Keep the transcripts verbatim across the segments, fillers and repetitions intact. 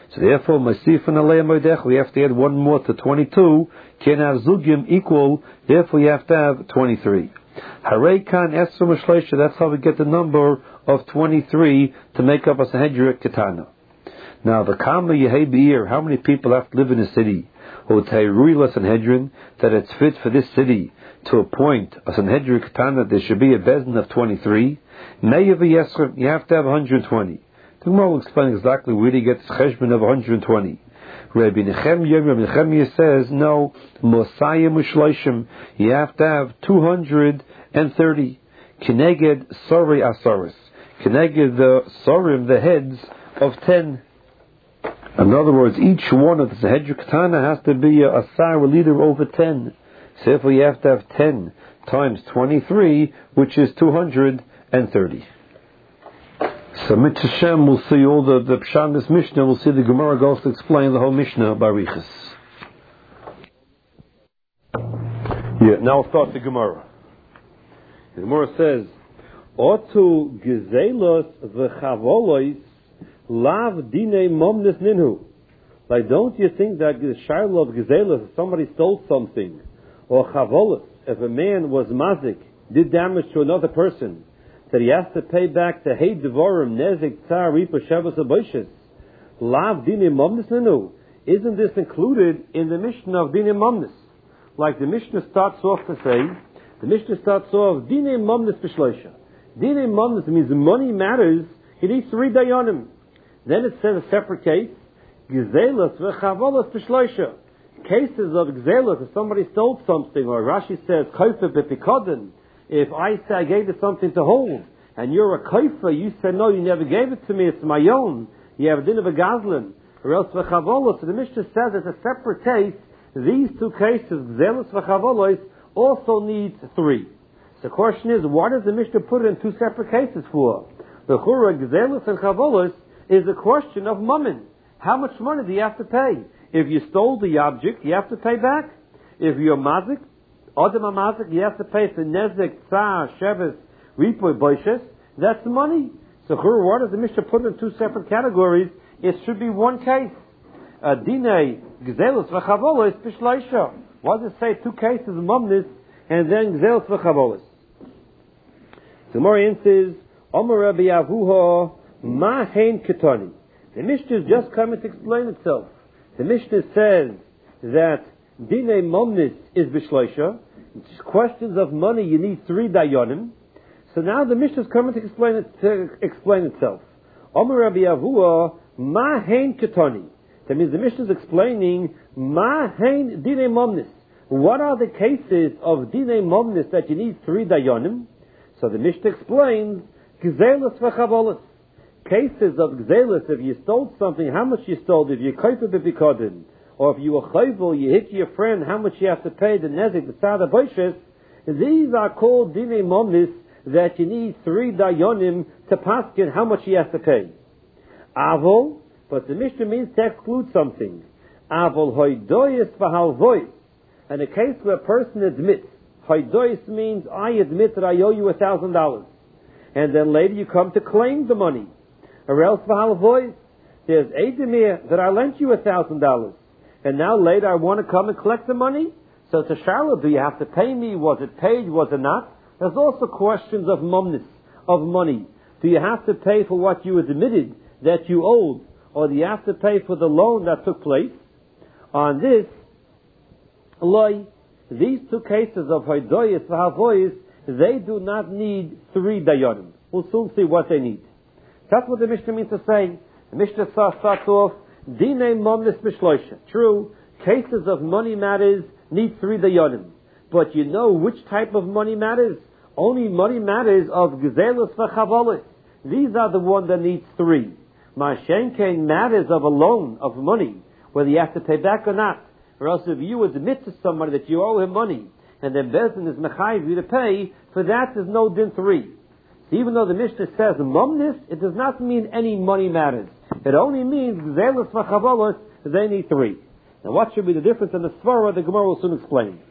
So therefore, Masifan Alei Moedech, we have to add one more to twenty-two. Can't have Zugim equal, therefore you have to have twenty-three. Harei Kan Esra Mishleisha, that's how we get the number of twenty-three to make up a Sanhedrin Ketana. Now, the Kama Yehei Be'ir, how many people have to live in a city? Or Teirui Sanhedrin, that it's fit for this city to appoint a Sanhedrin Ketana, there should be a Bezin of twenty-three. Me'yav Yesrim, you have to have one hundred twenty. The Gemara will explain exactly where he gets Cheshbon of one hundred twenty. Rabbi Nechemia, Rabbi Nechemia says, no, Mosayim Ushloishim, you have to have two hundred thirty. Keneged Sori Asaris. Keneged the Sorim, the heads of ten. In other words, each one of the Sanhedrin Ketana has to be a Asar, a leader over ten. So therefore you have to have ten times twenty-three, which is two hundred thirty. So Mitzvah Hashem, we'll see all the, the Pshat this Mishnah, we'll see the Gemara goes to explain the whole Mishnah by Riches. Yeah, now we'll start the Gemara. The Gemara says, Otu gezelos v'chavolois lav dine momnes ninhu. Like, don't you think that the shiloh of gezelos, if somebody stole something, or chavolos, if a man was mazik, did damage to another person, that he has to pay back the hey devorim nezik tzar ripa shavas aboishes lav dinim momnis nenu? Isn't this included in the Mishnah of dinim momnis? Like the Mishnah starts off to say, the Mishnah starts off dinim momnis b'shloisha. Dinim momnis means money matters. He needs three dayanim. Then it says a separate case, gezelos v'chavolos b'shloisha. Cases of gezelos, if somebody stole something, or Rashi says kofer b'pikodin. If I say I gave you something to hold, and you're a kofer, you say, no, you never gave it to me, it's my own. You have a din of a gazlan. Or else v'chavolos. So the Mishnah says it's a separate case. These two cases, gzelos v'chavolos, also need three. So the question is, why does the Mishnah put it in two separate cases for? The chura, gzelos and chavolos, is a question of mammon. How much money do you have to pay? If you stole the object, you have to pay back. If you're mazik, Adam Amazik, you have to pay for Nezek, Tzar, Sheves, Ripoy, Boishes. That's the money. So, why does the Mishnah put it in two separate categories? It should be one case. Dine, Gzelos, V'chavolos, Bishleisha. Why does it say two cases, Momnis, and then Gzelos, V'chavolos? The more answers, Omer Rabbi Avuha, Ma Hein Ketoni. The Mishnah is just coming to explain itself. The Mishnah says that Dine Momnis is Bishleisha. Questions of money, you need three dayanim. So now the Mishnah is coming to explain it, to explain itself. Omer Rabbi Avua, Ma Hein Ketoni. That means the Mishnah is explaining Ma Hein Dine Momnis. What are the cases of Dine Momnis that you need three dayanim? So the Mishnah explains Gzelos v'chavolos. Cases of Gzelos, if you stole something, how much you stole, if you kofer b'pikodin, or if you were chayvul, you hit your friend, how much you have to pay, the nezik, the tzad boishes. These are called dinei momnis, that you need three dayonim to paskin how much he has to pay. Avol, but the Mishnah means to exclude something. Avol hoidoyis v'halvois. And a case where a person admits, hoidoyis means I admit that I owe you a thousand dollars. And then later you come to claim the money. Or else v'halvois, there's edemir that I lent you a thousand dollars. And now later I want to come and collect the money. So to Charlotte, do you have to pay me? Was it paid? Was it not? There's also questions of momnis, of money. Do you have to pay for what you admitted that you owed? Or do you have to pay for the loan that took place? On this, loy, these two cases of hoidoyis v'havoyis, they do not need three dayanim. We'll soon see what they need. That's what the Mishnah means to say. The Mishnah starts off, Dinei momnis b'shloisha. True, cases of money matters need three dayanim. But you know which type of money matters? Only money matters of gzelos v'chavolos. These are the one that needs three. Ma'ashenkein matters of a loan, of money, whether you have to pay back or not. Or else if you admit to somebody that you owe him money, and then Bezdin is mechayiv you to pay, for that there's no din three. So even though the Mishnah says momnis, it does not mean any money matters. It only means gzelos v'chavolos, they need three. Now what should be the difference in the svara? The Gemara will soon explain.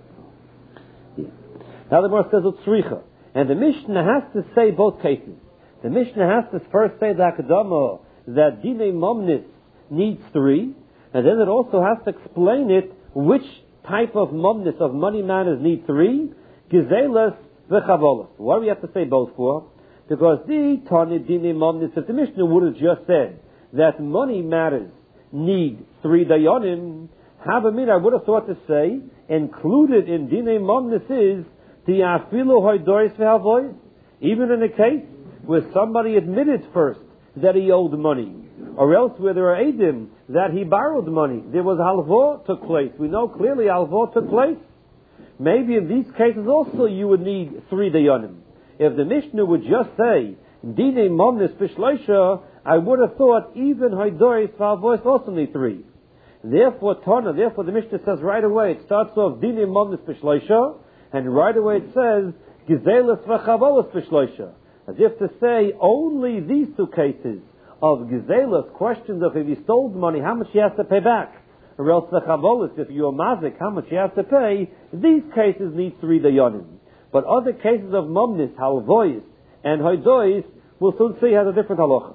Yeah. Now the Gemara says utzricha, and the Mishnah has to say both cases. The Mishnah has to first say the Hakadama that Dinei Momnis needs three, and then it also has to explain it which type of Momnis, of money matters, need three. Gezelas v'chavolas. Why do we have to say both for? Because the Tani Dinei Momnis, if the Mishnah would have just said that money matters need three dayanim, Havamin, I would have thought to say, included in Dinei Momnis is the Afilu Hoidoris v'havois. Even in a case where somebody admitted first that he owed money, or else where there are edim that he borrowed money, there was halvah took place. We know clearly halvah took place. Maybe in these cases also you would need three dayanim. If the Mishnah would just say Dinei Momnis b'shloisha, I would have thought even Hoidoris v'havois also need three. Therefore, Tana, therefore the Mishnah says right away, it starts off Dinei Momnis b'shloisha, and right away it says Gezelas v'chavolas b'shloisha, as if to say only these two cases of Gezelas, questions of if he stole money, how much he has to pay back, or else the chavolas, if you're mazik, how much you have to pay, these cases need three dayanim. But other cases of Momnis, halvois, and hoidois, we'll soon see has a different halacha.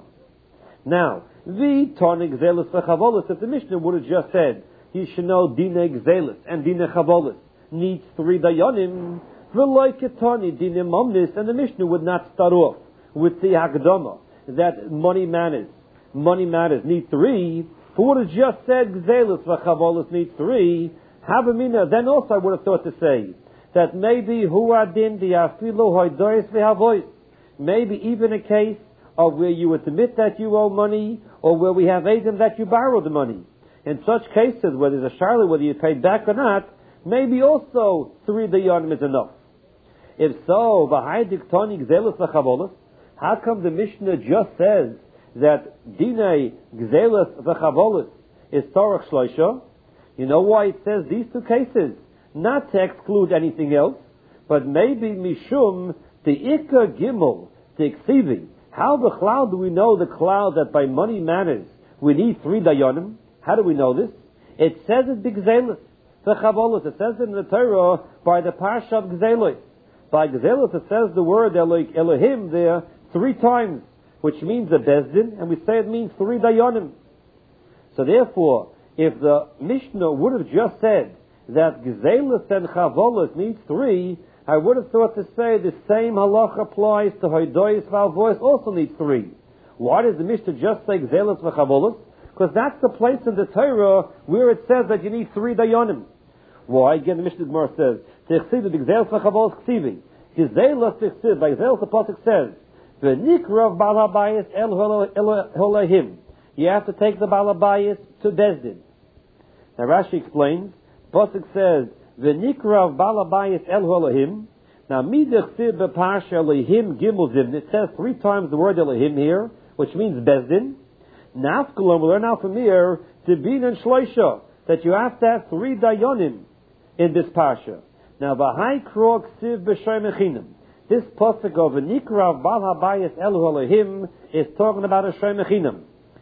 Now, the Tana Gezelas v'chavolas, if the Mishnah would have just said, you should know Dinei Gezelas and Dinei chavolas needs three dayanim, v'loiketani Dinei Momnis, and the Mishnah would not start off with the Hakdama that money matters, money matters need three. For what it just said, Gezelas v'chavolas needs three. Havamina, then also I would have thought to say that maybe huadin the afilu hoidoris v'havois, maybe even a case of where you admit that you owe money, or where we have edim that you borrowed the money. In such cases, where there's a charlotte whether you paid back or not, maybe also three dayanim is enough. If so, v'haidik tani Gezelas v'chavolas, how come the Mishnah just says that Dinei Gezelas v'chavolas is Torah Shloisha? You know why it says these two cases? Not to exclude anything else, but maybe Mishum, the Ikka Gimel, the Ksivi. How the cloud do we know the cloud that by money matters we need three dayanim? How do we know this? It says it Gezelas v'chavolas. It says it in the Torah by the Parsha of Gezelos. By Gezelos it says the word Elohim there three times, which means a bezdin, and we say it means three dayanim. So therefore, if the Mishnah would have just said that Gezelas and chavolas needs three, I would have thought to say the same halacha applies to hoidois v'alvois, also needs three. Why does the Mishnah just say Gezelas v'chavolas? Because that's the place in the Torah where it says that you need three dayanim. Why? Again, the Mishnah Gemara says, T'chsiv the Gezelas v'chavolas ksivi. Gezelas t'chsiv, by Gezelas the pasuk says, V'nikrav bal habayis el holahim. You have to take the bal habayis to Bezdin. Now Rashi explains, pasuk says, V'nikrav bal habayis el holahim. Now, midachsiv b'parsha Elohim gimel zivn. It says three times the word Elohim here, which means Bezdin. Nafkulam, we learn now from here, Tibin and Shloisha, that you have to have three dayanim in this parsha. Now, v'hai krog siv b'shay mechinim. This pasuk of V'nikrav bal habayis el holahim is talking about a shay mechinam.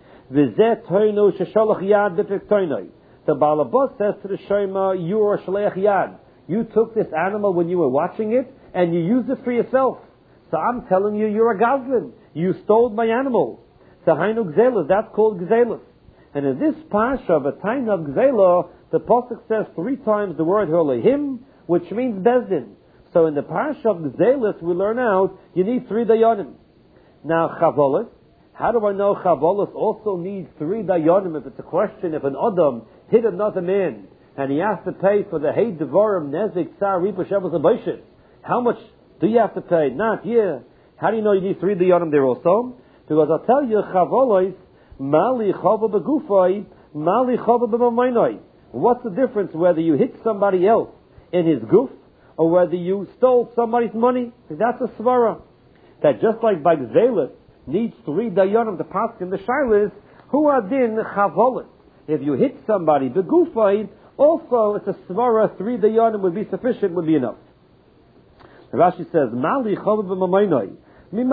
V'zeh toinu shesholach yad b'piktoinoi. The Balabot says to the Shema, you are Shalech Yad. You took this animal when you were watching it, and you used it for yourself. So I'm telling you, you're a Gazlan. You stole my animal. So Hainu Gzelas, that's called Gzelas. And in this Parsha of a Tain of Gzela, the Pasuk says three times the word Holehim, which means Bezdin. So in the Parsha of Gzelas, we learn out, you need three dayanim. Now, Chavolas, how do I know Chavolas also needs three dayanim? If it's a question, if an Adam hit another man, and he has to pay for the Heid Devarim, Nezik, Tsar, Ripa, Shavas, and Baishit, how much do you have to pay? Not, yeah. How do you know you need three dayanim there also? Because I'll tell you, Chavolos, Mali Chava Begufai, Mali Chava B'Mamainoi. What's the difference whether you hit somebody else in his goof, or whether you stole somebody's money? That's a svara. That just like by Gzelis needs three dayanim to pass in the shilas, who are din Chavolos. If you hit somebody, Begufai, also it's a svara, three dayanim would be sufficient, would be enough. Rashi says, Mali Chava B'Mamainoi. Since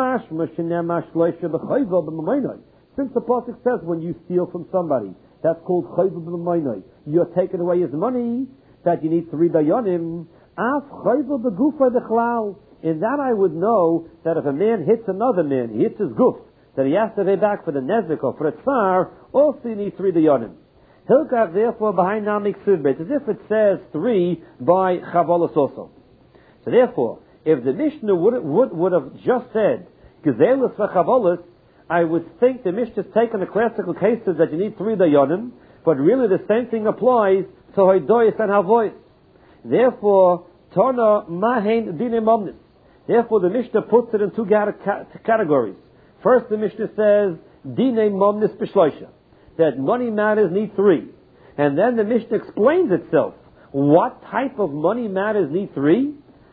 the pasuk says when you steal from somebody, that's called chayv b'maynai. You're taking away his money, that you need three dayanim. Af chayv b'gufa dechlal. in that I would know that if a man hits another man, he hits his guf, that he has to pay back for the nezik or for the tsar, also you need three dayanim. Hilkach, therefore, behind Namik Sivbet, as if it says three by Chavolos also. So therefore, if the Mishnah would, would, would have just said, Gezelis v'Chavolos, I would think the Mishnah has taken the classical cases that you need three dayanim, but really the same thing applies to Hoidoyis and Havois. Therefore, Tona Mahen Dine Momnis. Therefore, the Mishnah puts it in two categories. First, the Mishnah says, Dine Momnis B'Shloisha, that money matters need three. And then the Mishnah explains itself. What type of money matters need three?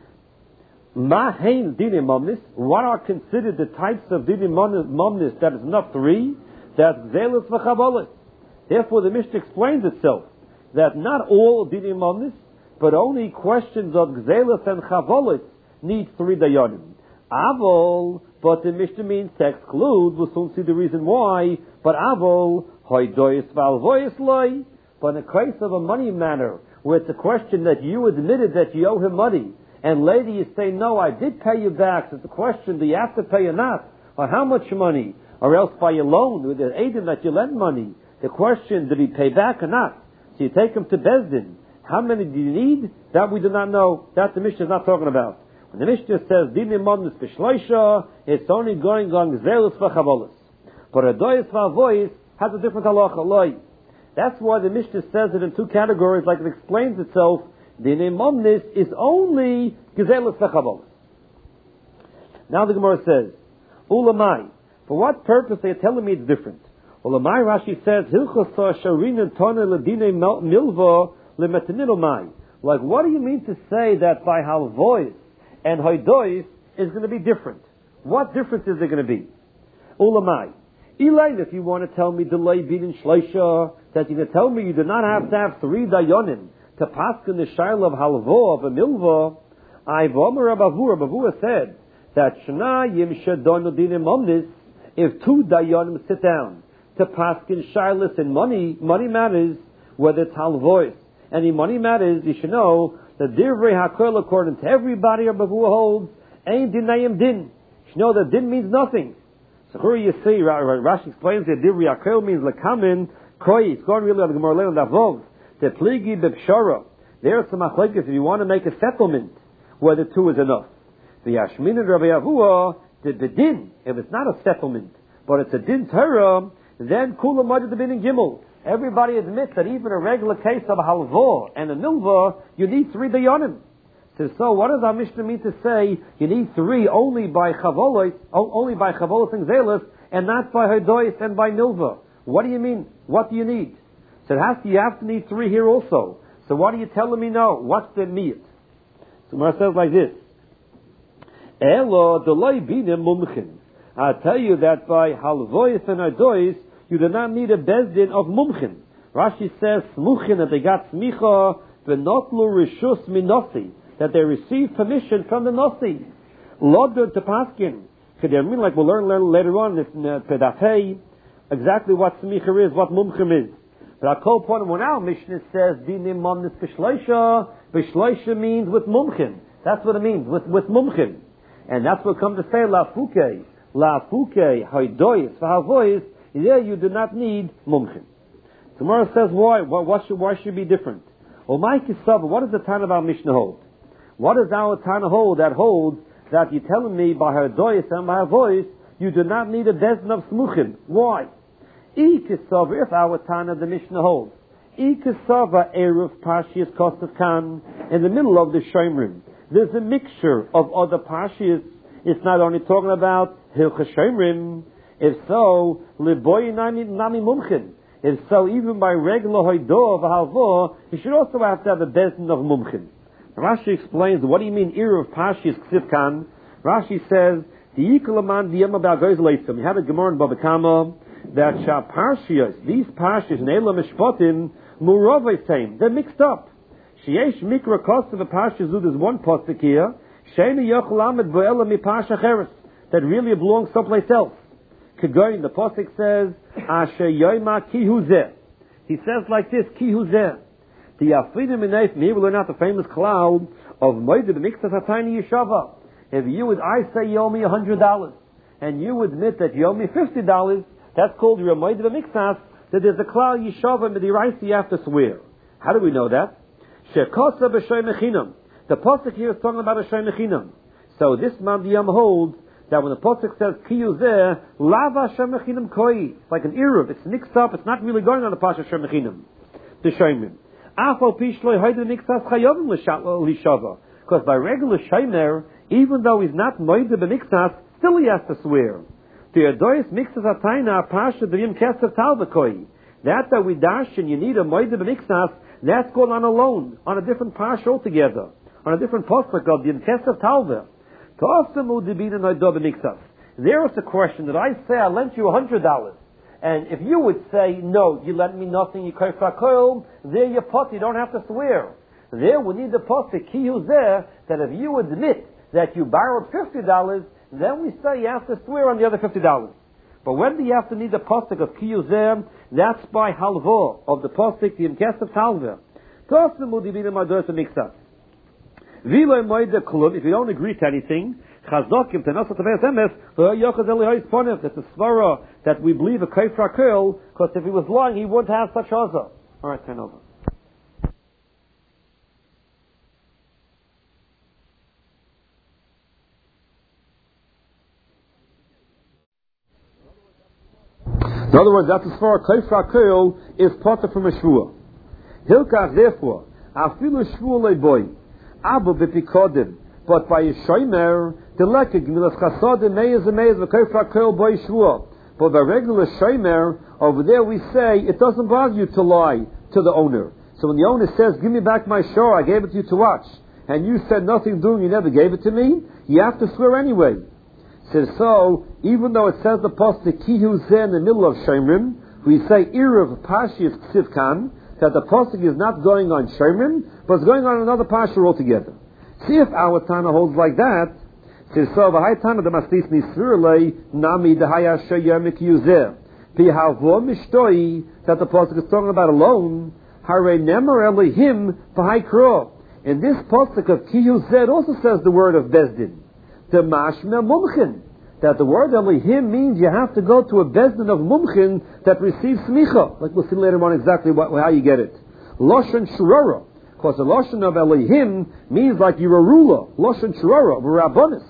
Mahen Dine Momnis. What are considered the types of Dine Momnis that is not three? That's Zelos v'Chavolos. Therefore, the Mishnah explains itself that not all Dine Momnis, but only questions of Gzelos and Chavolos need three dayanim. Avol, but the Mishnah means to exclude. We'll soon see the reason why. But avol, hoidoyis valvoyis loy. But in the case of a money matter, where it's a question that you admitted that you owe him money, and later you say, no, I did pay you back. So it's a question, do you have to pay or not? Or how much money? Or else by your loan, with the agent that you lend money. The question, did he pay back or not? So you take him to Bezdin. How many do you need? That we do not know. That the Mishnah is not talking about. When the Mishnah says, Dine Momnis B'Shloisha, it's only going on Gzelos v'Chavolos. But Hodoyis v'Avois has a different halacha, loy. That's why the Mishnah says it in two categories, like it explains itself. Dine Momnis is only Gzelos v'Chavolos. Now the Gemara says, Ulamai, for what purpose are you telling me it's different? Ulamai, Rashi says, Hilchos Sharin Tona Ledine Milva Lemetanilomai. Like, what do you mean to say that by Halvois and Hoidois is going to be different? What difference is there going to be? Ulamai. Elaine, if you want to tell me delay bin shleisha, that you can tell me you do not have to have three dayanim to paskin the shail of halvo of a milva. I've Omer Abavur, Abavur said that shna yim shadonu dinim omnis, if two dayanim sit down to paskin shailis in money, money matters, whether it's halvois, any money matters, you should know that divrei hakol, according to everybody, Abavur holds, ain't dinayim din. You should know that din means nothing. So here you see, Rashi explains that divrei hakol means lekamin koi. It's going really on the Gemara later on that vov. The pligi b'pshara. There's some machlekes if you want to make a settlement whether two is enough. The Yashmin and Rabbi Avua, the bedin, if it's not a settlement, but it's a din Torah, then kula mudad the bin in gimel. Everybody admits that even a regular case of a halva and a milva, you need three dayanim. So, so what does our Mishnah mean to say you need three only by chavolos, only by chavolos and zelos, and not by hodois and by milva? What do you mean? What do you need? So it has to, you have to need three here also. So what are you telling me now? What's the meat? So Gemara says like this: Elo delay binim mumchin. I tell you that by halvois and hodois you do not need a bezdin of mumchin. Rashi says smuchin, that they got smicha v'notlu rishus minosi, that they received permission from the nosi. Lodud to paskin. Could they mean like we'll learn, learn later on in Pedafei exactly what smicha is, what mumchin is. But our whole point when our Mishnah says dinim momnis b'shloisha, b'shloisha means with mumchin. That's what it means, with with mumchin, and that's what comes to say la fuke, la fuke hoidois v'havois. There you do not need mumchin. Tomorrow says why? Why, why should why should it be different? Well, my kisava, what does the Tana of our Mishnah hold? What does our Tana hold that holds that you're telling me by her dois and by her voice you do not need a bezin of smuchim? Why? Ikisava, if our Tana of the Mishnah holds, Ikisava eruv Parshias Kostas Khan, in the middle of the Shomrim, there's a mixture of other Parshias. It's not only talking about Hilchas Shomrim. If so, liboy nami nami mumchin. If so, even by regular hoido of a halvo, you should also have to have a bezin of mumchin. Rashi explains, what do you mean, ear of Pashis Ksivkan? Rashi says, the Yikalaman Diyama Balgoz Leitzim. You have a Gemara in Baba Kama that Shah Parshias, these Parshias, Neila Mishpotim, Murovay same. They're mixed up. Sheyesh Mikra Kost of a Parshias, there's one postik here, Sheni Yochalamed Boela Mi Parsha Cheres, that really belongs someplace else. Kegoyin, the postik says, Asher Yoima Ki Huzeh. He says like this, Ki Huzeh. The Afidim Inayf, me will learn out the famous cloud of Moed the Mixas Hatayni Yeshava. If you would, I say you owe me a hundred dollars, and you admit that you owe me fifty dollars, that's called your Moed B'Miktsas, that there's a Klal Yishava Midiraisa you have to swear. How do we know that? Shekosa b'shoy mechinam. The pasuk here is talking about a shoy mechinam. So this Mandiyam holds that when the pasuk says kiyuzeh lava shoy mechinam koi, it's like an eruv. It's mixed up. It's not really going on the pasuk shoy mechinam. The shoymim. Afal pishloi hoyde mixas chayovim lishava. Because by regular shomer, even though he's not moide b'mixas, still he has to swear. The adois mixas atayna pasha d'yim kesav talvakoi. That that we dash and you need a moide b'mixas, that's called on a loan, on a different parsha altogether, on a different pasuk of the Kesav Talva. There is a question that I say I lent you a hundred dollars, and if you would say no, you lent me nothing, you koil, there you pot, you don't have to swear. There we need the pasuk kiyu there that if you admit that you borrowed fifty dollars, then we say you have to swear on the other fifty dollars. But when do you have to need the pasuk of kiyuzeh? That's by halvo of the pasuk the imkesav talva. If you don't agree to anything, that's a svara that we believe a kaifra curl, because if he was lying, he wouldn't have such azah. All right, turn over. In other words, that's as far as Kaifra Keil is potter from a shvua. Hilkach, therefore, afilu shvua leiboy, abu b'pikodim, but by a shomer, the lekeg milas chasodim meyez meyez v'Kaifra Keil boy shvua. But by regular shomer, over there we say it doesn't bother you to lie to the owner. So when the owner says, "Give me back my shor, I gave it to you to watch," and you said nothing doing, you never gave it to me, you have to swear anyway. Says so, even though it says the pasuk kihu zeh in the middle of Shomrim, we say Erev Pashis Ksivkan, that the pasuk is not going on Shomrim, but it's going on another pasha altogether. See if our Tana holds like that. Says so, v'hai Tana the mastis nisvirlei nami dehaya sheyem kiyuzeh pihalvo mishtoi, that the pasuk is talking about alone. Hare nemar elihim v'hai kro. In this pasuk of kihu zeh also says the word of Bezdin. The mashma mumchin, that the word Elohim means you have to go to a bezdin of mumchin that receives smicha. Like we'll see later on exactly what, how you get it. Loshen shurara, because the loshen of Elohim means like you're a ruler. Loshen shurara, rabbonis.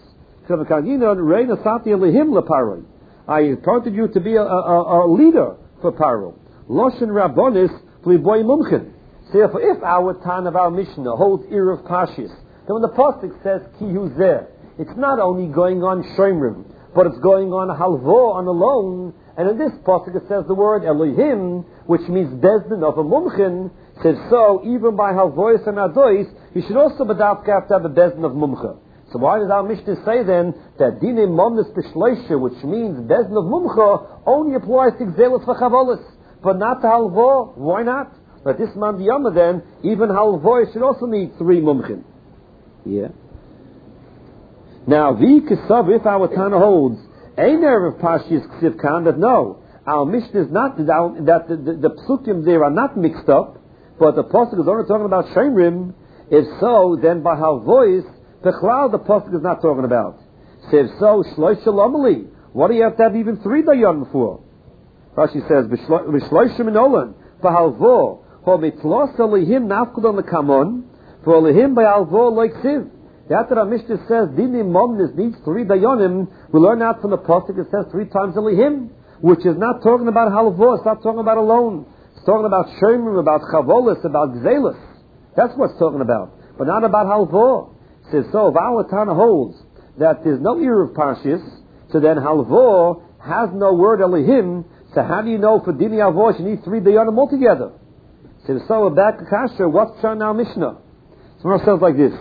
I appointed you to be a, a, a leader for Paro. Loshen rabbonis fliboy mumchin. Therefore, if our Tan of our Mishnah holds Erev Pashis, then when the pasuk says kihu zeh, it's not only going on Shomrim, but it's going on Halvo, on a loan. And in this pasuk it says the word Elohim, which means Bezdin of a Mumchin. Says so, even by Halvois and Adois, you should also have to have a Bezdin of Mumcha. So why does our Mishnah say then that Dinim Momnis B'Shleisha, which means Bezdin of Mumcha, only applies to Gzelos v'Chavolis, but not to Halvo? Why not? But this Mandiyama then, even Halvois should also need three Mumchin. Yeah. Now, the Kisav, if our Tana holds, ein erev Pashis Ksivkan, that no, our Mishnah is not, that the, the, the Psukim there are not mixed up, but the Pasuk is only talking about Shomrim. If so, then by how voice, the Chlal the Pasuk is not talking about. So if so, Shloish Shalomali, what do you have to have even three Dayan for? Rashi says, B'shloishim Minolan, B'halvo, Ho mitlos alihim nafkudon lekamon, for alihim by halvo like siv. After our Mishnah says dinim momnis needs three dayonim, we learn out from the pasuk it says three times elihim, which is not talking about halvo, it's not talking about a loan. It's talking about shomrim, about chavolis, about gzelis. That's what it's talking about, but not about halvo. It says so. If our Tana holds that there's no eruv parshis, so then halvo has no word elihim. So how do you know for dini halvo you need three dayonim altogether? It says so. Back to kasha. What's shown now Mishnah? Someone says like this.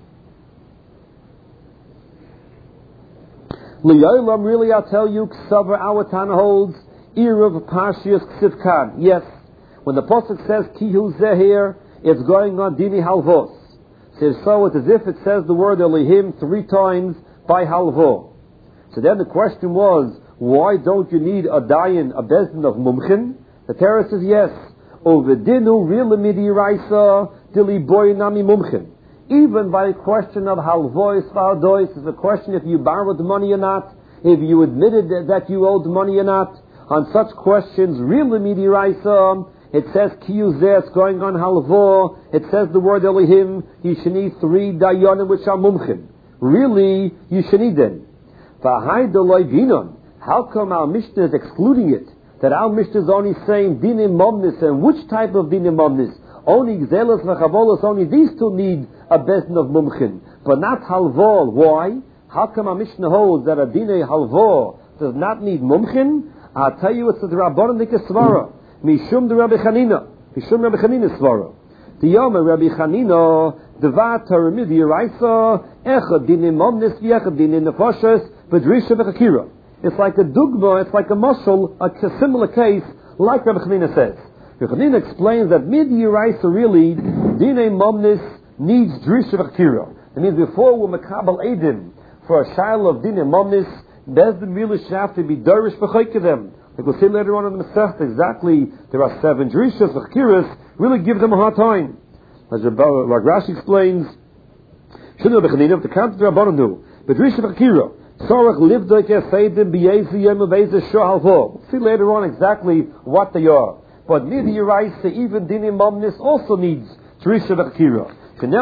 Liyolam, really, I'll tell you, Ksavar, our Tana holds, Erev Parshias Ksivkan. Yes, when the Pasuk says, Kihu Zehir, it's going on Dini Halvos. Says so, it's as if it says the word Elohim three times by Halvo. So then the question was, why don't you need a Dayan, a Bezdin of Mumchin? The Torah says yes. Ovedinu Rilamidi Raisa Dili Boy Nami Mumchin. even by a question of halvois v'ardois, is a question if you borrowed the money or not, if you admitted that you owed money or not. On such questions, really midiraisa, it says kiyuzeh, it's going on halvo, it says the word Elohim, you should need three dayanim which are mumchim. Really, you should need them. V'hai deloi dinon, how come our Mishnah is excluding it? That our Mishnah is only saying dinim momnis, and which type of dinim momnis? Only gzelos v'chavolos, only these two need a bezdin of mumchin, but not halvol. Why? How come our Mishnah holds that a dinei halvol does not need mumchin? I'll tell you, it's the Rabbanan Dikesvara. Mishum de Rabbi Chanina. Mishum Rabbi Chanina Svara. The Yom Rabbi Chanina, Devat Haramid Yeraisa, Echad Dinim Omnis, Yechad Dinim Nefoshes, Bedrisha Bechakira. It's like a dugma, it's like a muscle, a similar case, like Rabbi Chanina says. Rabbi Chanina explains that Mid Yeraisa really, Dinim Omnis needs Drisha Bechakira. It means before we Makabal Edim, for a shiloh of Dinim Omnis, Bezdin really should have to be Darish B'chaykedem. Like we'll see later on in the Masech, exactly, there are seven Drishas, V'chkiras, really give them a hard time. As Rashi explains, Shinu B'chanina, the count of the Rabbanan do, B'drisha V'chkira, Tzorach Livdoi Kefeidim B'yezi Yem V'ezeh Shah Halvo. We'll see later on exactly what they are. But Nidi Yeraisa, even Dinim Omnis, also needs Drisha V'chkira.